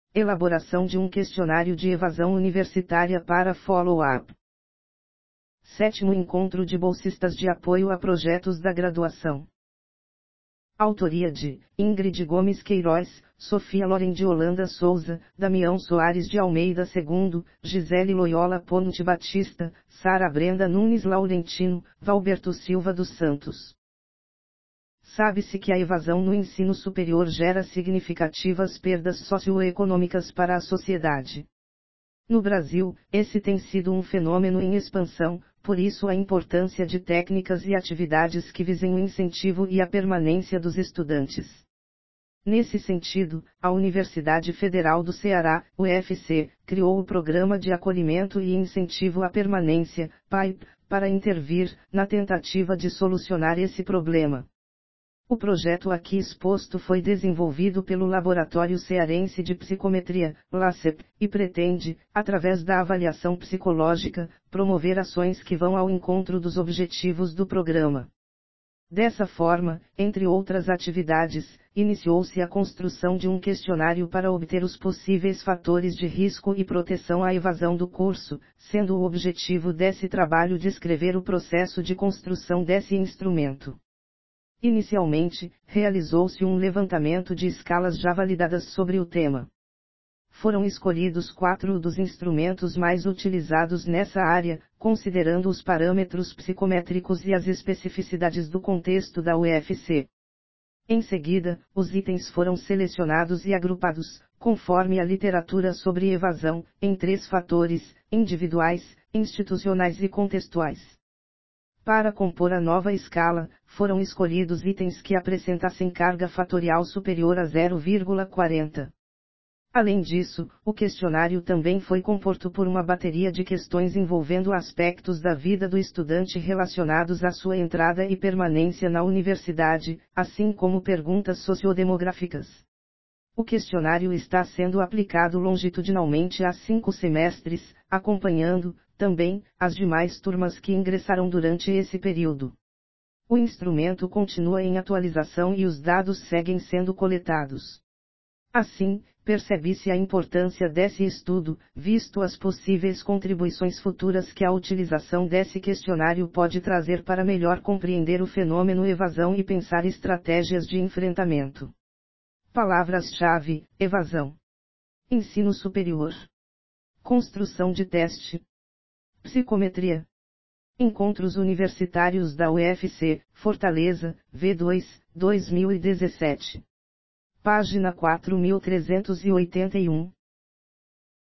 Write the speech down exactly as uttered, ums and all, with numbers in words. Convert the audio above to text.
Elaboração de um questionário de evasão universitária para follow-up. Sétimo Encontro de Bolsistas de Apoio a Projetos da Graduação. Autoria de Ingrid Gomes Queiroz, Sofia Loren de Holanda Souza, Damião Soares de Almeida segundo, Gisele Loyola Ponte Batista, Sara Brenda Nunes Laurentino, Valberto Silva dos Santos. Sabe-se que a evasão no ensino superior gera significativas perdas socioeconômicas para a sociedade. No Brasil, esse tem sido um fenômeno em expansão, por isso a importância de técnicas e atividades que visem o incentivo e a permanência dos estudantes. Nesse sentido, a Universidade Federal do Ceará, U F C, criou o Programa de Acolhimento e Incentivo à Permanência, P A I P, para intervir na tentativa de solucionar esse problema. O projeto aqui exposto foi desenvolvido pelo Laboratório Cearense de Psicometria, LACEP, e pretende, através da avaliação psicológica, promover ações que vão ao encontro dos objetivos do programa. Dessa forma, entre outras atividades, iniciou-se a construção de um questionário para obter os possíveis fatores de risco e proteção à evasão do curso, sendo o objetivo desse trabalho descrever o processo de construção desse instrumento. Inicialmente, realizou-se um levantamento de escalas já validadas sobre o tema. Foram escolhidos quatro dos instrumentos mais utilizados nessa área, considerando os parâmetros psicométricos e as especificidades do contexto da U F C. Em seguida, os itens foram selecionados e agrupados, conforme a literatura sobre evasão, em três fatores: individuais, institucionais e contextuais. Para compor a nova escala, foram escolhidos itens que apresentassem carga fatorial superior a zero vírgula quarenta. Além disso, o questionário também foi composto por uma bateria de questões envolvendo aspectos da vida do estudante relacionados à sua entrada e permanência na universidade, assim como perguntas sociodemográficas. O questionário está sendo aplicado longitudinalmente há cinco semestres, acompanhando, também, as demais turmas que ingressaram durante esse período. O instrumento continua em atualização e os dados seguem sendo coletados. Assim, percebe-se a importância desse estudo, visto as possíveis contribuições futuras que a utilização desse questionário pode trazer para melhor compreender o fenômeno evasão e pensar estratégias de enfrentamento. Palavras-chave: evasão, ensino superior, construção de teste, psicometria. Encontros Universitários da U F C, Fortaleza, V dois, dois mil e dezessete. Página quatro mil trezentos e oitenta e um.